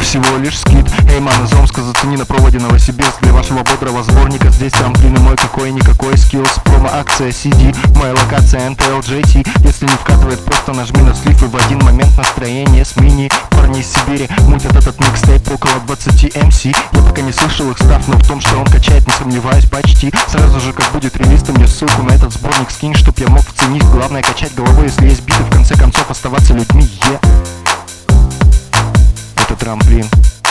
всего лишь скид. Эй, ман из Омска, зацени на проводе Новосибирск. Для вашего бодрого сборника здесь трамплин и мой какой-никакой скиллс. Промо-акция CD, моя локация NTLJT. Если не вкатывает, просто нажми на слив, и в один момент настроение смени. Парни из Сибири мутят этот микстейп около 20 MC. Я пока не слышал их став, но в том, что он качает, не сомневаюсь почти. Сразу же, как будет релиз, ты мне ссылку на этот сборник скинь, чтоб я мог вценить. Главное качать головой, если есть биты, в конце концов оставаться людьми. Это трамплин.